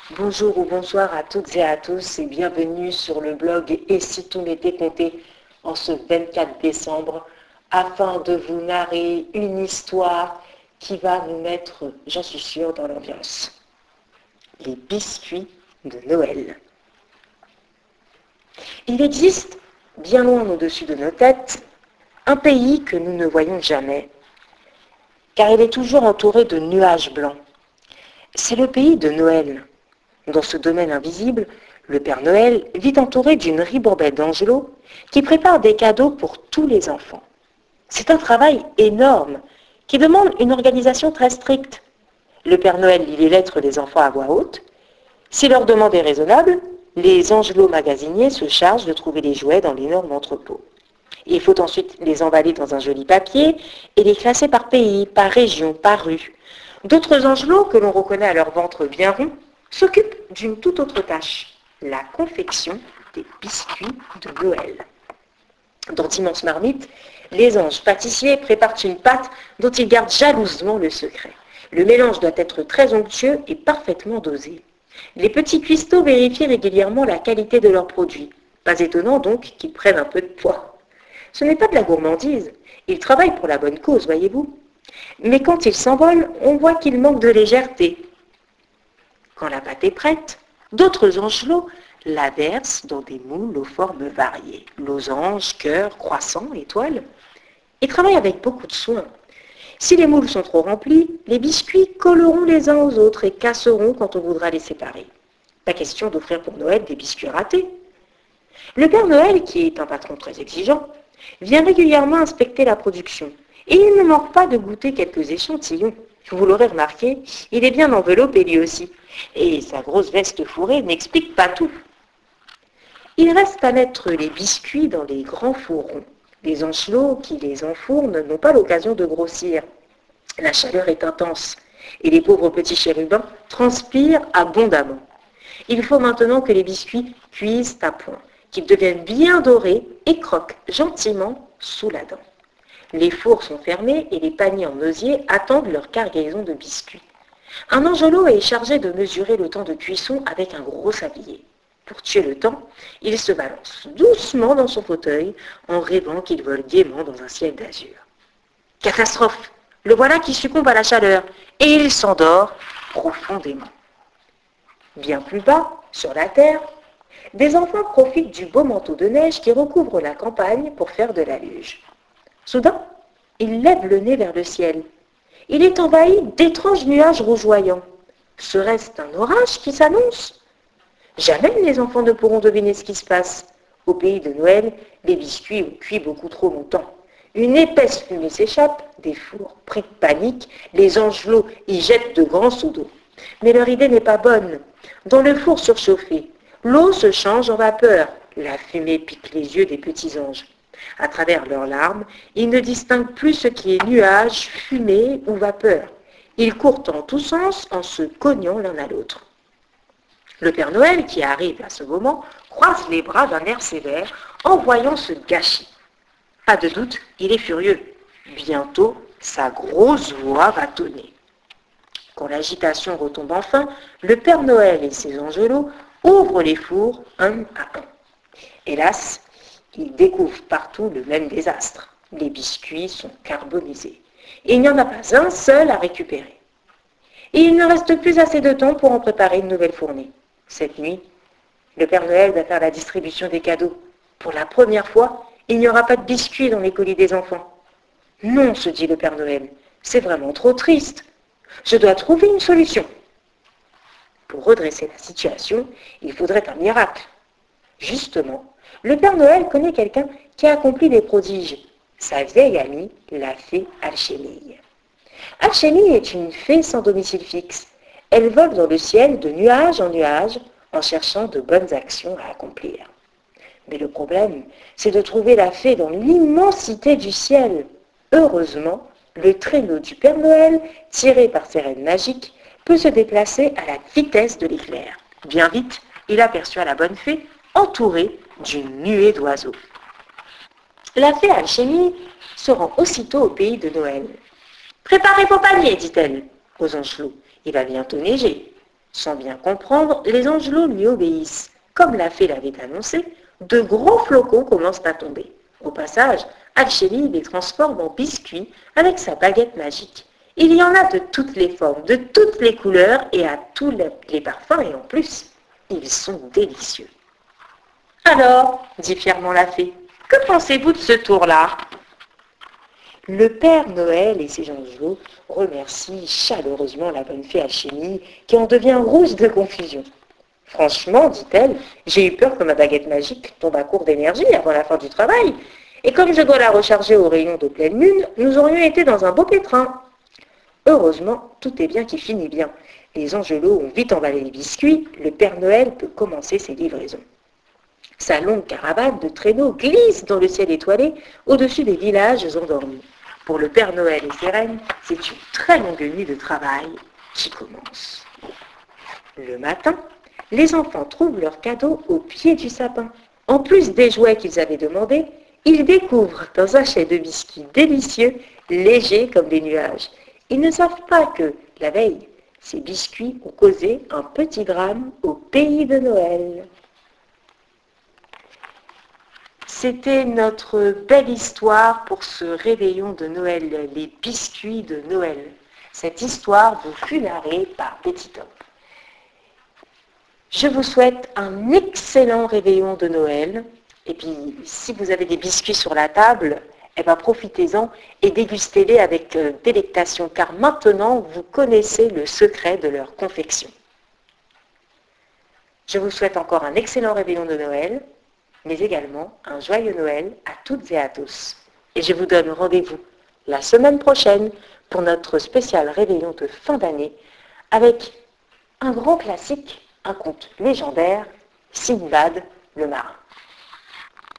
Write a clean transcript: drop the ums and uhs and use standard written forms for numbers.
Bonjour ou bonsoir à toutes et à tous et bienvenue sur le blog Et si tout m'était compté en ce 24 décembre afin de vous narrer une histoire qui va nous mettre, j'en suis sûre, dans l'ambiance. Les biscuits de Noël. Il existe, bien loin au-dessus de nos têtes, un pays que nous ne voyons jamais, car il est toujours entouré de nuages blancs. C'est le pays de Noël. Dans ce domaine invisible, le Père Noël vit entouré d'une ribambelle d'angelots qui préparent des cadeaux pour tous les enfants. C'est un travail énorme qui demande une organisation très stricte. Le Père Noël lit les lettres des enfants à voix haute. Si leur demande est raisonnable, les angelots magasiniers se chargent de trouver les jouets dans l'énorme entrepôt. Il faut ensuite les emballer dans un joli papier et les classer par pays, par région, par rue. D'autres angelots, que l'on reconnaît à leur ventre bien rond, s'occupent d'une toute autre tâche, la confection des biscuits de Noël. Dans d'immenses marmites, les anges pâtissiers préparent une pâte dont ils gardent jalousement le secret. Le mélange doit être très onctueux et parfaitement dosé. Les petits cuistots vérifient régulièrement la qualité de leurs produits. Pas étonnant donc qu'ils prennent un peu de poids. Ce n'est pas de la gourmandise, ils travaillent pour la bonne cause, voyez-vous. Mais quand ils s'envolent, on voit qu'ils manquent de légèreté. Quand la pâte est prête, d'autres angelots la versent dans des moules aux formes variées, losanges, cœurs, croissants, étoiles, et travaillent avec beaucoup de soin. Si les moules sont trop remplis, les biscuits colleront les uns aux autres et casseront quand on voudra les séparer. Pas question d'offrir pour Noël des biscuits ratés. Le Père Noël, qui est un patron très exigeant, vient régulièrement inspecter la production. Et il ne manque pas de goûter quelques échantillons. Vous l'aurez remarqué, il est bien enveloppé lui aussi. Et sa grosse veste fourrée n'explique pas tout. Il reste à mettre les biscuits dans les grands fourrons. Les angelots qui les enfournent n'ont pas l'occasion de grossir. La chaleur est intense et les pauvres petits chérubins transpirent abondamment. Il faut maintenant que les biscuits cuisent à point, qu'ils deviennent bien dorés et croquent gentiment sous la dent. Les fours sont fermés et les paniers en osier attendent leur cargaison de biscuits. Un angelot est chargé de mesurer le temps de cuisson avec un gros sablier. Pour tuer le temps, il se balance doucement dans son fauteuil en rêvant qu'il vole gaiement dans un ciel d'azur. Catastrophe! Le voilà qui succombe à la chaleur et il s'endort profondément. Bien plus bas, sur la terre, des enfants profitent du beau manteau de neige qui recouvre la campagne pour faire de la luge. Soudain, il lève le nez vers le ciel. Il est envahi d'étranges nuages rougeoyants. Serait-ce un orage qui s'annonce? Jamais les enfants ne pourront deviner ce qui se passe. Au pays de Noël, les biscuits ont cuit beaucoup trop longtemps. Une épaisse fumée s'échappe, des fours paniquent, les angelots y jettent de grands seaux d'eau. Mais leur idée n'est pas bonne. Dans le four surchauffé, l'eau se change en vapeur. La fumée pique les yeux des petits anges. À travers leurs larmes, ils ne distinguent plus ce qui est nuage, fumée ou vapeur. Ils courent en tous sens en se cognant l'un à l'autre. Le Père Noël, qui arrive à ce moment, croise les bras d'un air sévère en voyant ce gâchis. Pas de doute, il est furieux. Bientôt, sa grosse voix va tonner. Quand l'agitation retombe enfin, le Père Noël et ses angelots ouvrent les fours un à un. Hélas, ils découvrent partout le même désastre. Les biscuits sont carbonisés. Et il n'y en a pas un seul à récupérer. Et il ne reste plus assez de temps pour en préparer une nouvelle fournée. Cette nuit, le Père Noël va faire la distribution des cadeaux. Pour la première fois, il n'y aura pas de biscuits dans les colis des enfants. Non, se dit le Père Noël, c'est vraiment trop triste. Je dois trouver une solution. Pour redresser la situation, il faudrait un miracle. Justement, le Père Noël connaît quelqu'un qui a accompli des prodiges. Sa vieille amie, la fée Alchémille. Alchémille est une fée sans domicile fixe. Elle vole dans le ciel de nuage en nuage en cherchant de bonnes actions à accomplir. Mais le problème, c'est de trouver la fée dans l'immensité du ciel. Heureusement, le traîneau du Père Noël, tiré par ses rênes magiques, peut se déplacer à la vitesse de l'éclair. Bien vite, il aperçoit la bonne fée entourée d'une nuée d'oiseaux. La fée Alchémille se rend aussitôt au pays de Noël. « Préparez vos paniers, dit-elle aux angelots. Il va bientôt neiger. Sans bien comprendre, les angelots lui obéissent. Comme la fée l'avait annoncé, de gros flocons commencent à tomber. Au passage, Alchélie les transforme en biscuits avec sa baguette magique. Il y en a de toutes les formes, de toutes les couleurs et à tous les parfums et en plus, ils sont délicieux. Alors, dit fièrement la fée, que pensez-vous de ce tour-là? Le Père Noël et ses angelots remercient chaleureusement la bonne fée Alchimie qui en devient rouge de confusion. Franchement, dit-elle, j'ai eu peur que ma baguette magique tombe à court d'énergie avant la fin du travail. Et comme je dois la recharger au rayon de pleine lune, nous aurions été dans un beau pétrin. Heureusement, tout est bien qui finit bien. Les angelots ont vite emballé les biscuits, le Père Noël peut commencer ses livraisons. Sa longue caravane de traîneaux glisse dans le ciel étoilé au-dessus des villages endormis. Pour le Père Noël et ses reines, c'est une très longue nuit de travail qui commence. Le matin, les enfants trouvent leurs cadeaux au pied du sapin. En plus des jouets qu'ils avaient demandés, ils découvrent un sachet de biscuits délicieux, légers comme des nuages. Ils ne savent pas que, la veille, ces biscuits ont causé un petit drame au pays de Noël. C'était notre belle histoire pour ce réveillon de Noël, les biscuits de Noël. Cette histoire vous fut narrée par Betty Top. Je vous souhaite un excellent réveillon de Noël. Et puis, si vous avez des biscuits sur la table, eh ben, profitez-en et dégustez-les avec délectation, car maintenant, vous connaissez le secret de leur confection. Je vous souhaite encore un excellent réveillon de Noël, mais également un joyeux Noël à toutes et à tous. Et je vous donne rendez-vous la semaine prochaine pour notre spécial réveillon de fin d'année avec un grand classique, un conte légendaire, Sinbad le marin.